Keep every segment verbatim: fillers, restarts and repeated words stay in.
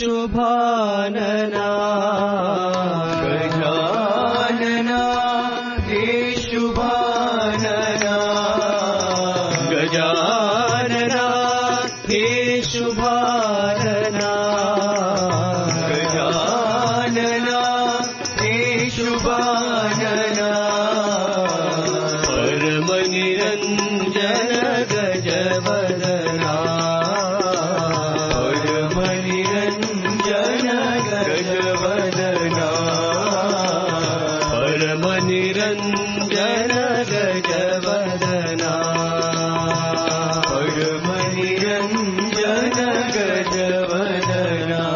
शुभानना गजानना हे शुभानना गजानना हे शुभानना गजानना हे शुभानना परम निरंजन गजवदना परम निरंजन गजवदना परम निरंजन गजवदना परम निरंजन गजवदना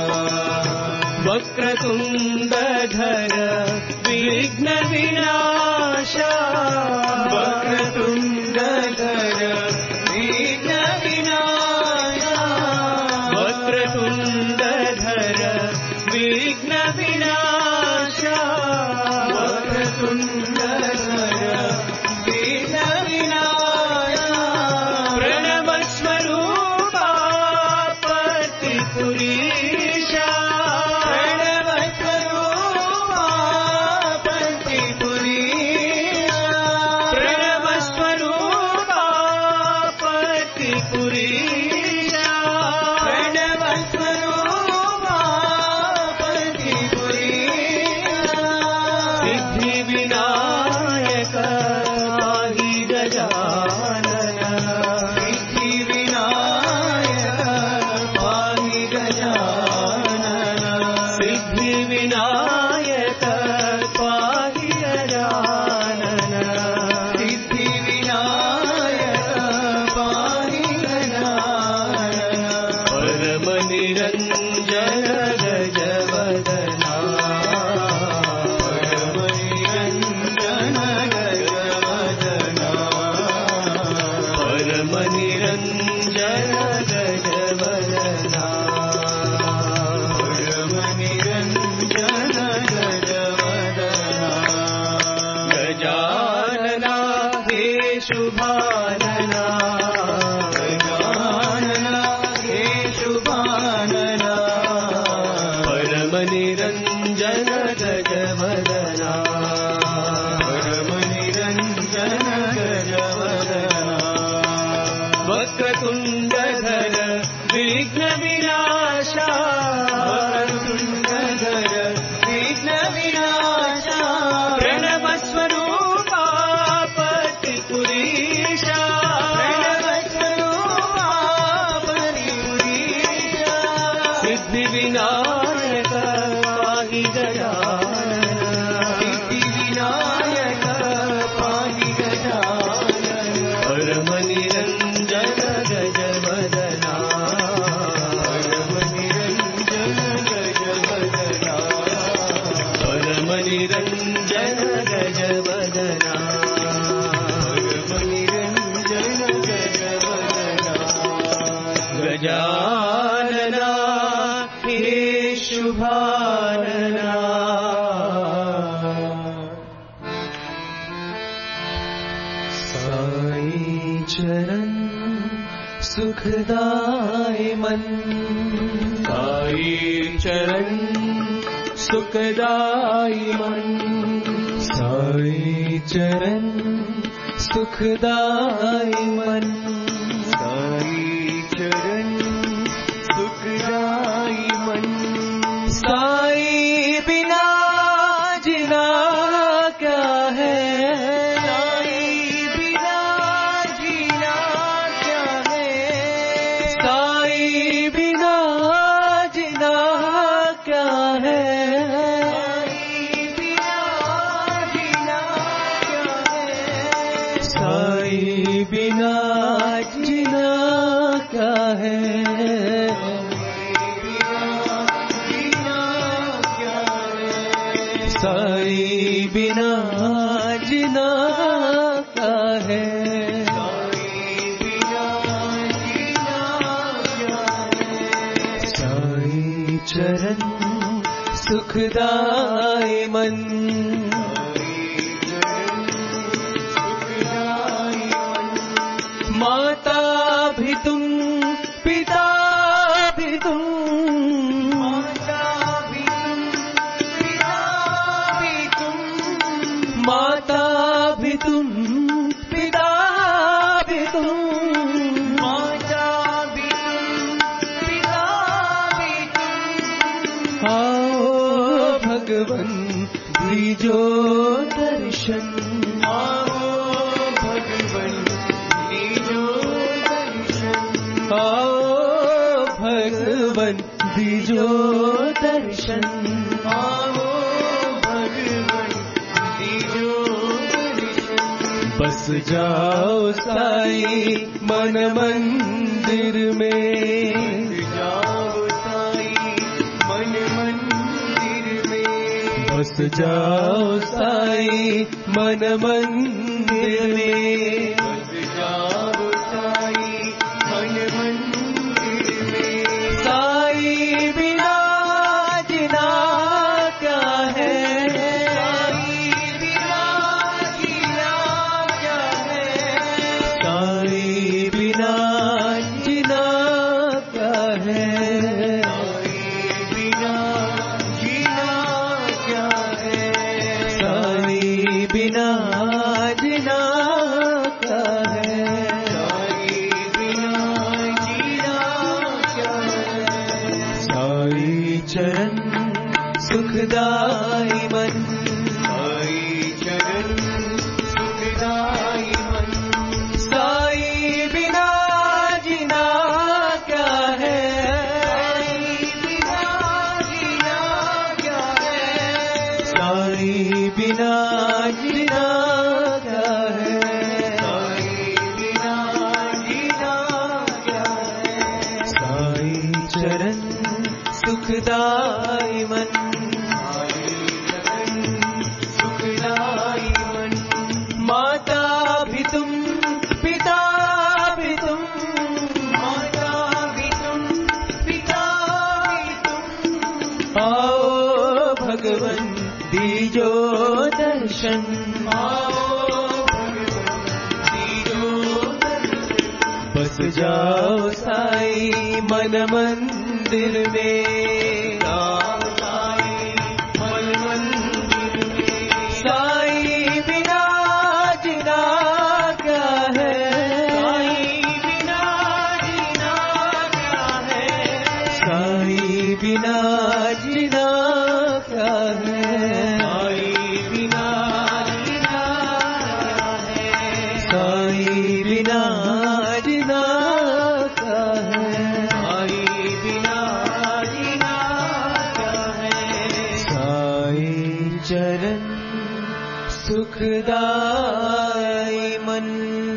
वक्रतुंडधर विघ्न विनाशा वक्रतुंडधर विघ्न विनाशा वक्रतुंडधर विघ्न विनाशा वक्रतुंडधर विघ्न विनाशा प्रणव स्वरूपा पतिपुरीशा प्रणव स्वरूपा पतिपुरीशा प्रणव स्वरूपा पतिपुरीशा प्रणव स्वरूपा पतिपुरीशा सिद्धि विनायक पाहि गजानन सिद्धि विनायक पाहि गजानन सिद्धि विनायक पाहि गजानन सिद्धि विनायक पाहि गजानन परम निरंजन गजवदना परम निरंजन गजवदना परम निरंजन गजवदना परम निरंजन गजवदना गजानना हे शुभानना गजानना हे शुभानना परम निरंजन गजवदना परम निरंजन गजवदना वक्रतुंडधर विघ्न विनाशा वक्रतुंडधर विघ्न विनाशा प्रणव स्वरूपा पतिपुरीशा प्रणव स्वरूपा पतिपुरीशा सिद्धि विनायक पाहि गजानन सिद्धि विनायक पाहि गजानन परम निरंजन गजवदना परम निरंजन गजवदना परम निरंजन गजवदना परम निरंजन गजवदना गजानना हे शुभानना साई चरण सुखदाय मन साई चरण सुखदाय मन साई चरण सुखदाय मन साई चरण सुखदाय मन साई बिना जीना क्या है साई बिना जीना क्या है साई बिना जीना क्या है साई बिना जीना क्या है साई बिना जीना क्या है साई चरण सुखदाय मन माता भी तुम पिता भी तुम तुम, पिता भी तुम, माता भी तुम, पिता भी तुम। आओ भगवन दीजो दर्शन, आओ भगवन दीजो दर्शन। आओ भगवन दीजो दर्शन। आओ भगवन दीजो दर्शन। बस जाओ साई मन मंदिर में, जाओ साई मन मंदिर में। बस जाओ साई मन मंदिर में, बस जाओ साई मन मंदिर में। साई बिना जीना क्या है, साई बिना जीना क्या है। साई बिना जीना क्या है, साई बिना जीना क्या है। साई बिना जीना क्या है, साई बिना जीना क्या है। साई चरण सुखदाई मन, साई चरण सुखदाई मन। साई बिना जीना क्या है, साई बिना जीना क्या है। साई बिना जीना क्या है, साई बिना जीना क्या है। साई चरण सुखदाई मन, साई चरण सुखदाई मन। माता भी तुम, पिता भी तुम, माता भी तुम, पिता भी तुम। आओ भगवन दीजो दर्शन, आओ भगवन दीजो दर्शन। बस जाओ साई मन मंदिर में, जाओ साई मन मंदिर में। साई बिना जीना क्या है, साई बिना जीना क्या है। साई बिना जीना क्या है, साई बिना जीना क्या है। साई बिना जीना क्या है, साई बिना जीना क्या है। साई चरण सुखदाई मन।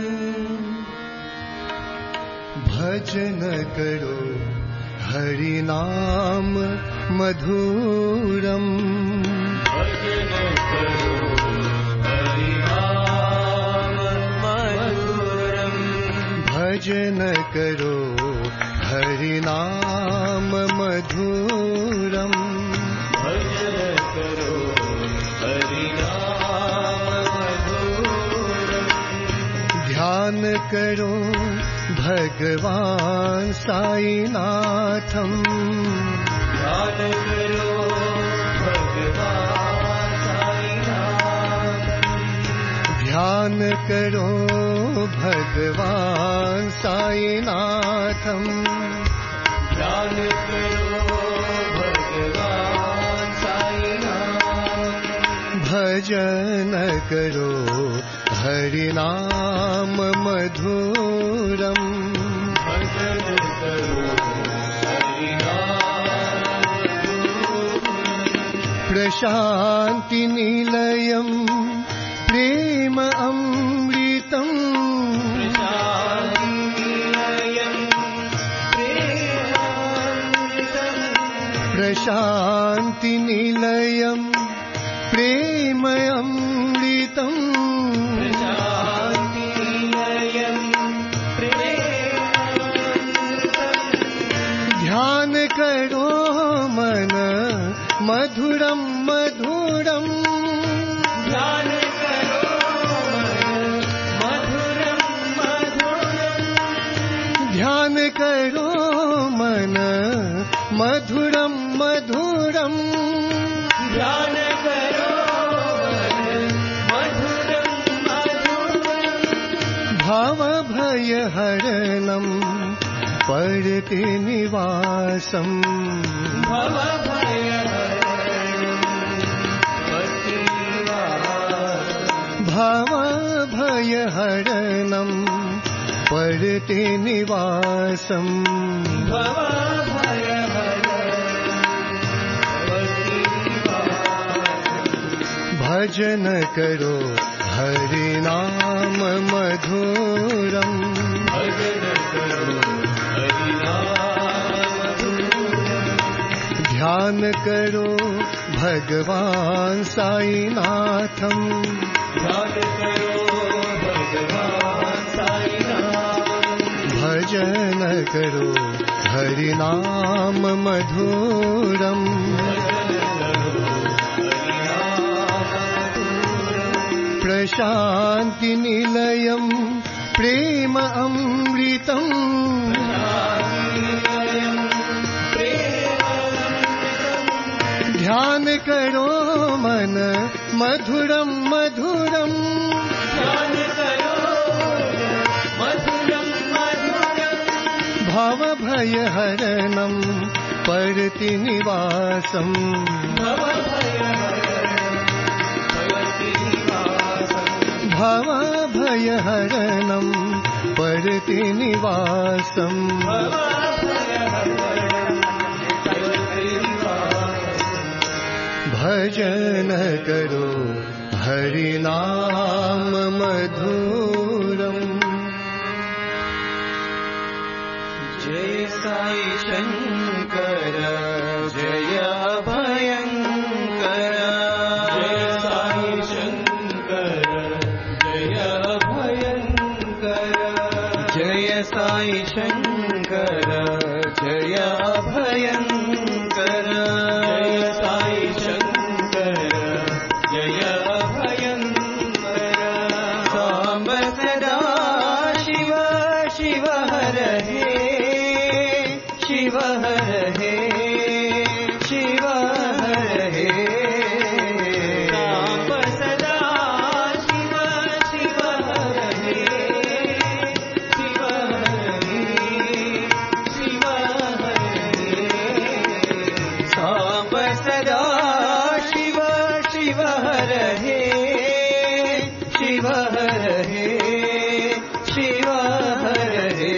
भजन करो हरि नाम मधुरम, भजन करो हरि नाम मधुरम। भजन करो हरि नाम मधुरम। भजन करो हरि नाम मधुरम। ध्यान करो भगवान साईनाथम, ध्यान करो भगवान साईनाथम। ध्यान करो भगवान साईनाथम। ध्यान करो भगवान साईनाथम। भजन करो हरि नाम मधुरम। भजन करो हरि नाम मधुरम। प्रशान्ति निलयम प्रेम अमृतम। प्रशान्ति निलयम प्रेमामृतम। प्रशान्ति निलयम प्रेम अमृतम। प्रशान्ति निलयम प्रेमामृतम। ध्यान करो मन मधुरम मधुरम। ध्यान करो मधुरम मधुरम। ध्यान करो मन मधुरम मधुरम। ध्यान करो मधुरम मधुरम। भयहरणम् पतिनिवासम् भवभयहरणम् पतिनिवासम् भजन करो हरि नाम मधुरम् ध्यान करो भगवान साईनाथम् भजन करो हरि नाम मधुरम् प्रशान्ति निलयम् प्रेम अमृतम् ध्यान करो मन मधुरम् मधुरम् भव भयहरणम् पतिनिवासम् भव भयहरणम् पतिनिवासम् भजन करो हरि नाम मधुरम्। जय साई शंकर जय अभयंकर जय साई शंकर जय अभयंकर जय साई शंकर जय अभयंकर जय साई शंकर जय अभयंकर सांब सदा शिव शिव हर हे शिव हर हे शिव हर हे सांब सदा शिव शिव हर हे शिव हर हे शिव हर हे सांब सदा शिव शिव हर हे शिव हर हे शिव हर हे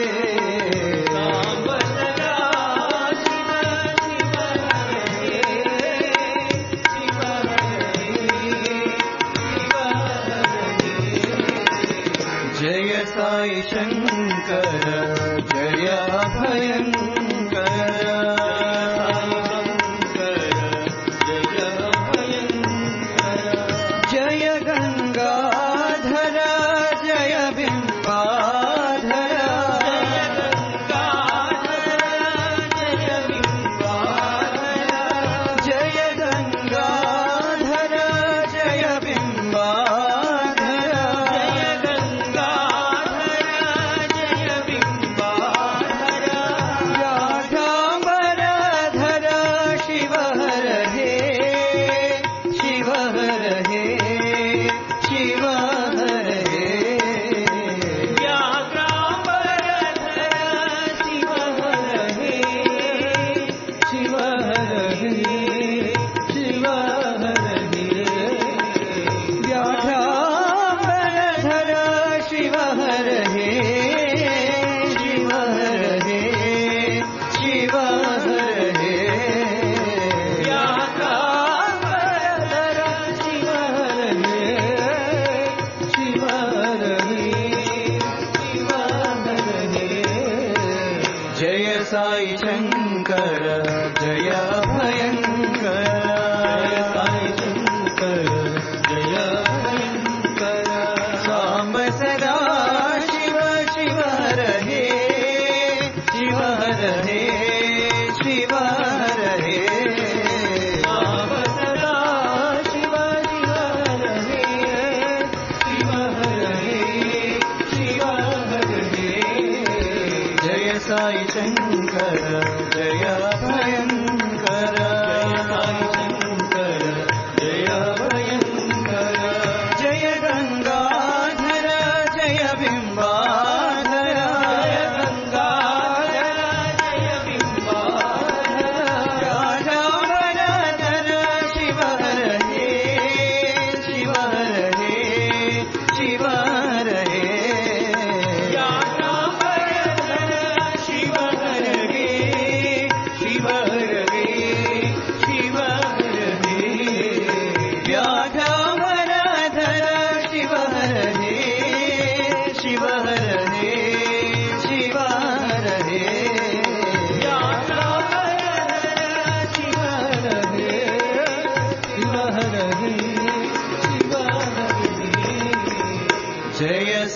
जय साई शंकर जय अभयंकर जय अभयंकर जय गंगाधर जय बिंबाधर जय बिंबाधर जय गंगाधर जय बिंबाधर जय गंगाधर जय बिंबाधर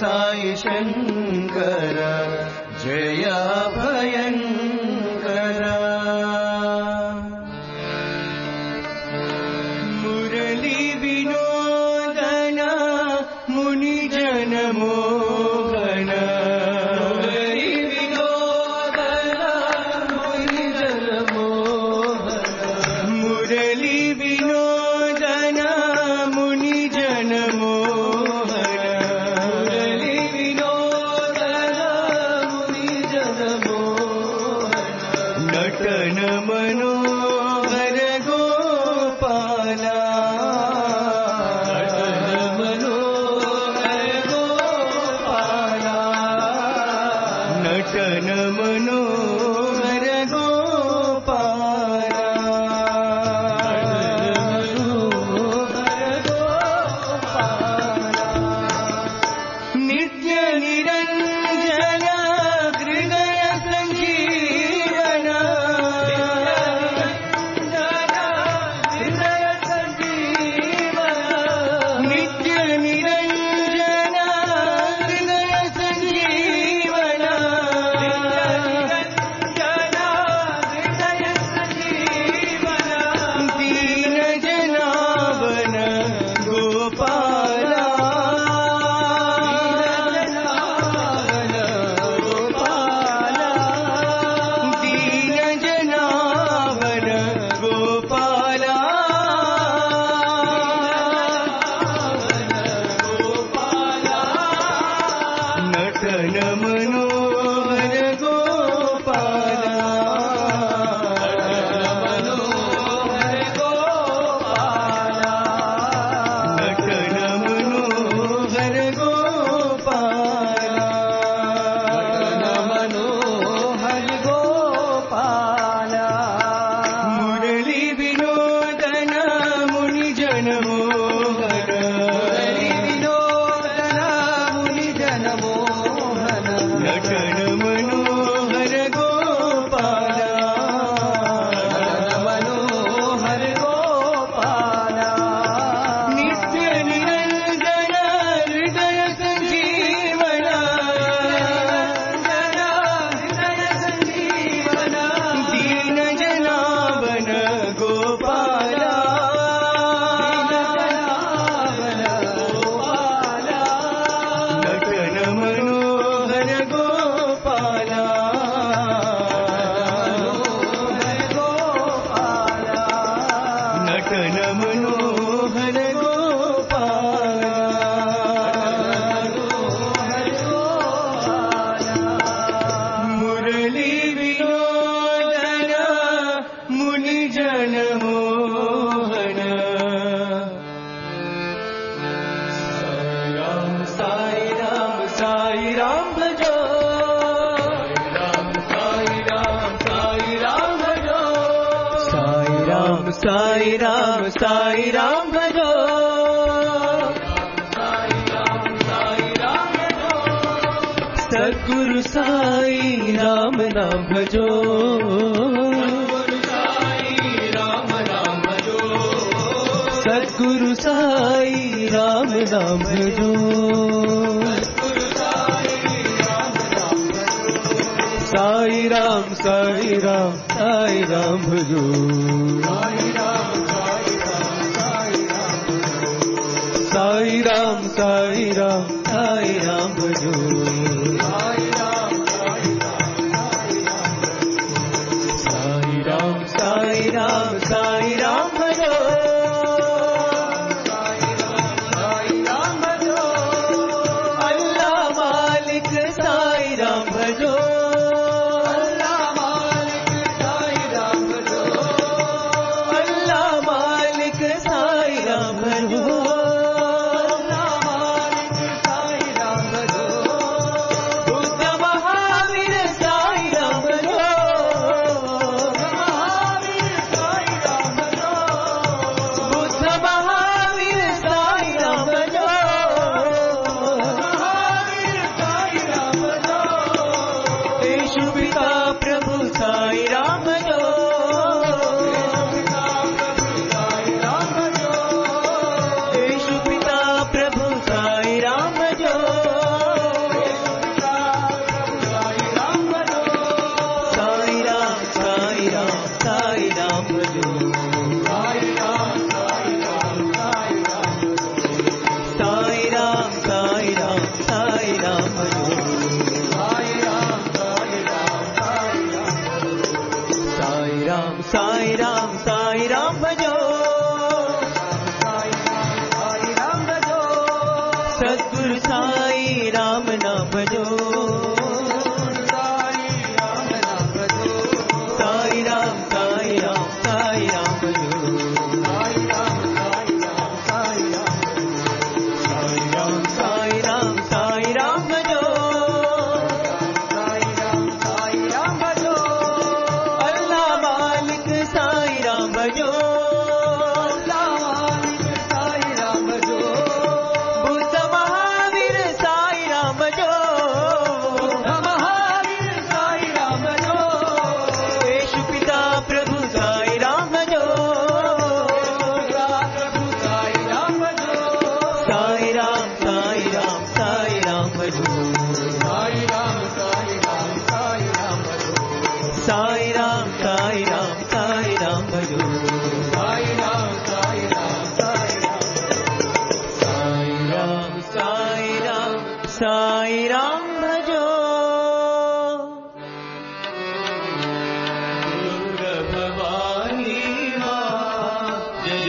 साई शंकर जय भयंकर मुरली विनोदन मुनि जन मोहन मुरली विनोदन मुनि जन मोहन मुरली विनोदन मुनि जन मोहन मुरली विनोदन मुनि जन मोहन नटन मनोहर गोपाला नटन मनोहर गोपाला नित्य निरंजन हृदय संजीवन हृदय संजीवन नित्य निरंजन हृदय संजीवन दीन जनावन गोपाला दीन जनावन गोपाला नटन मनोहर गोपाला नटन मनोहर गोपाला मनोहर गोपाला मुरली विनोदन मुनि जन मोहन मुरली विनोदन मुनि जन मोहन नटन मनोहर गोपाला मनोहर गोपाला नित्य निरंजन हृदय संजीवन हृदय संजीवन दीन जनावन गोपाला नटन मनोहर गोपाला नटन मनोहर गोपाला मुरली विनोदन मुनि जन मोहन साई राम साई राम भजो साई राम साई राम भजो साई राम साई राम साई राम भजो साई राम साई राम भजो सद्गुरु साई राम नाम भजो सद्गुरु साई राम नाम भजो साई राम साई राम साई राम भजो साई राम साई राम साई राम भजो साई राम साई राम साई राम भजो अल्लाह मालिक साई राम भजो अल्लाह मालिक साई राम भजो अल्लाह मालिक साई राम भजो अल्लाह मालिक साई राम भजो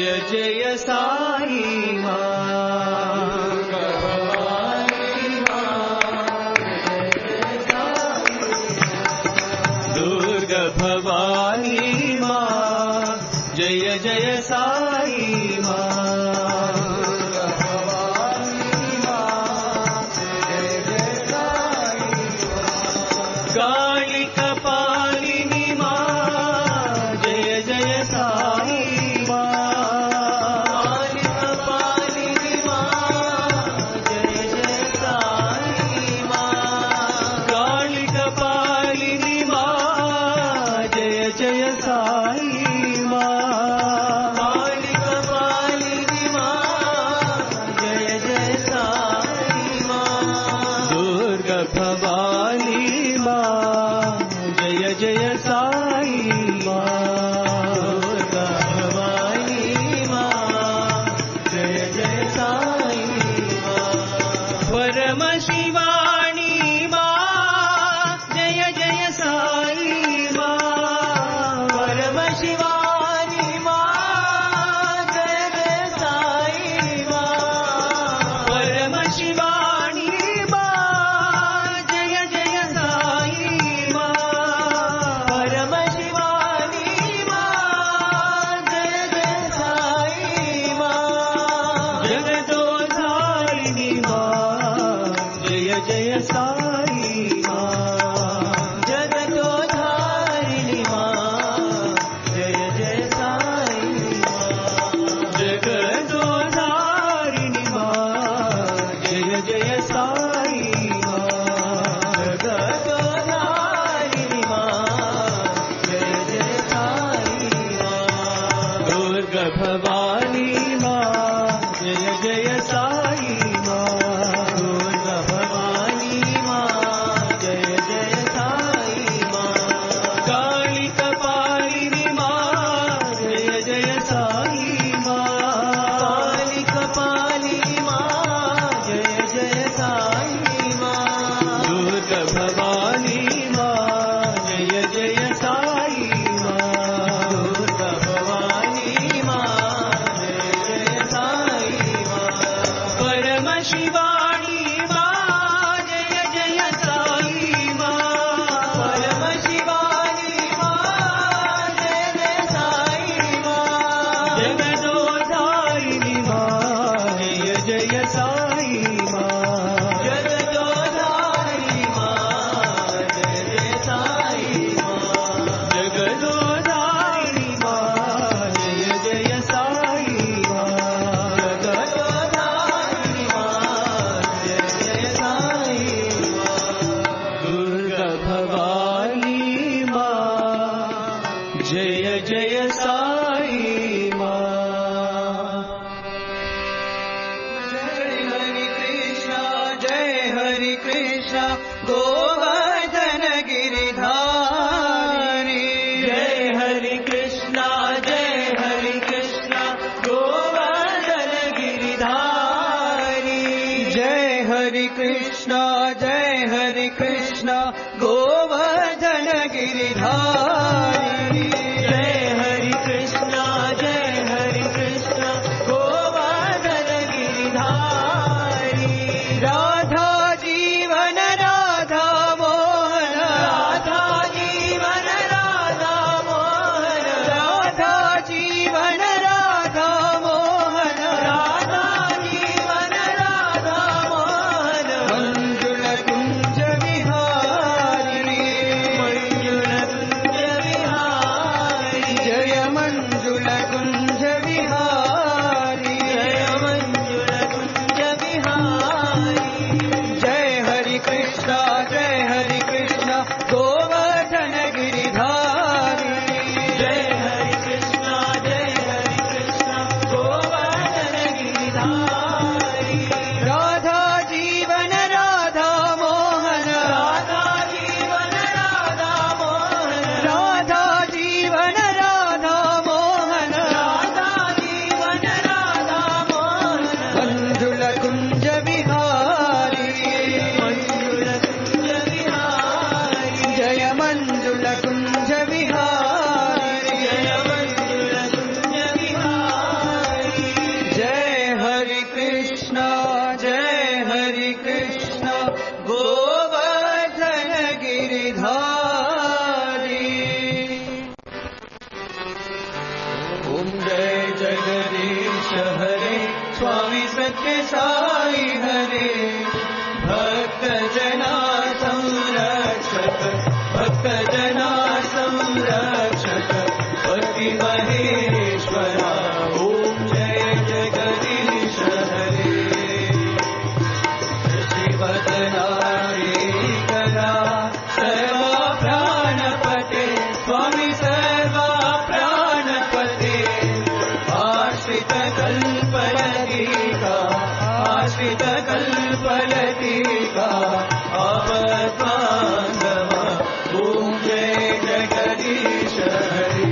जय जय साई मां दुर्गा भवानी मां जय जय साई मां काली कपालिनी मां जय जय साई मंजुल कुंज विहारी सत्य साई हरे भक्त जना संरक्षक भक्त जना संरक्षक पति महेश्वरा ओम जय जगदीश हरे शिवदनारे करा सर्वा प्राणपते स्वामी सर्वा प्राणपते आश्रित कल्पलतिका आश्रित कल्पलतिका आपद्बान्धव ओम जय जगदीश हरे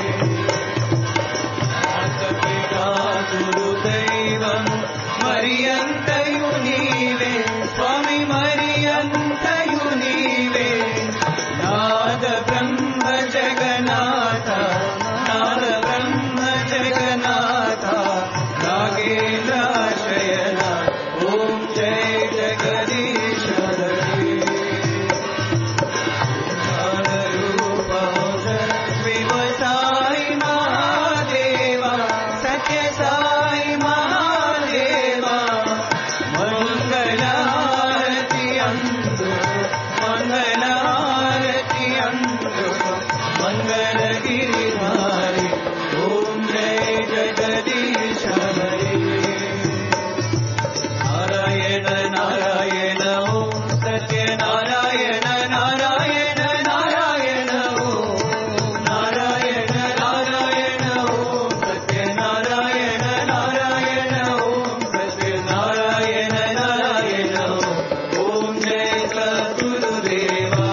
मातपिता गुरुदैवं मरियन्तयु नीवे स्वामी मरियन्तयु नीवे नाद ब्रह्म जगन्नाथ नाद ब्रह्म जगन्नाथ नागेन्द्र शयन ओम जय जगदीश हरे रूप शिव साई महादेवा सत्य साई महादेवा मंगलारती अंतु मंगलारती अंतु मंगल गिरिधारी ओम जय जगदीश हरे नारायण नारायण ओम सत्य नारायण नारायण नारायण ओम नारायण नारायण ओम सत्य नारायण नारायण ओम सत्य नारायण नारायण ओम जय सद्गुरुदेवा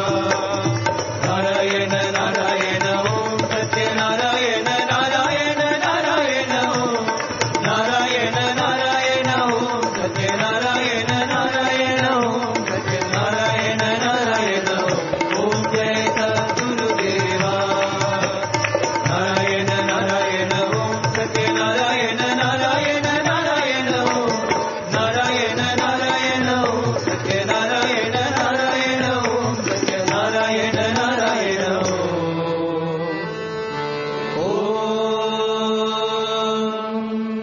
नारायण नारायण ओम सत्य नारायण नारायण नारायण ओम नारायण नारायण ओम सत्य नारायण नारायण ओम सत्य नारायण नारायण ओम जय सद्गुरुदेवा नारायण नारायण ओम सत्य नारायण नारायण नारायण ओम नारायण नारायण ओम सत्य नारायण नारायण ओम सत्य नारायण नारायण ओम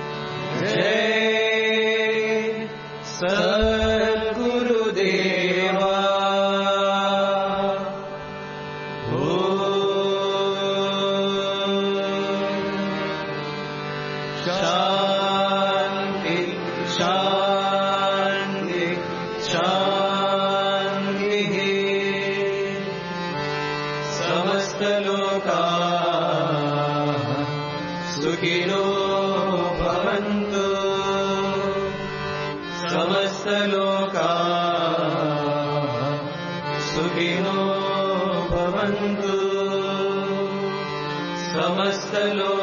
जय सद्गुरुदेवा शांति शांति शांति समस्त लोकाः सुखिनो भवन्तु समस्त लोकाः सुखिनो भवन्तु समस्त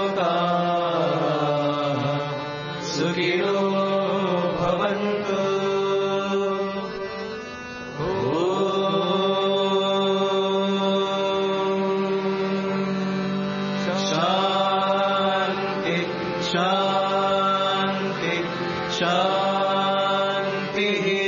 लोकाः सुखिनो भवन्तु शांति शांति शांति